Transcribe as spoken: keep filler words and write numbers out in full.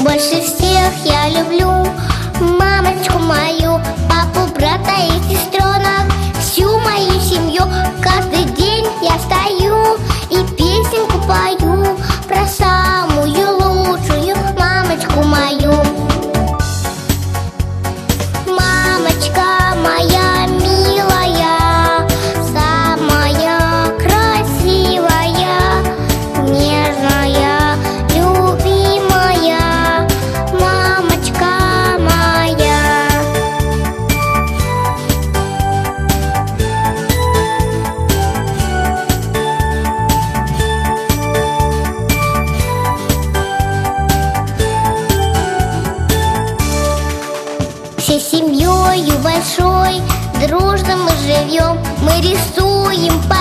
Больше всех я люблю мамочку мою, папу, брата и сестренок, всю мою семью. Каждый день я встаю и песенку пою про самую лучшую мамочку мою. Мамочка моя милая, самая красивая, нежная, любимая мамочка моя. Всей семьей большой дружно мы живем, мы рисуем по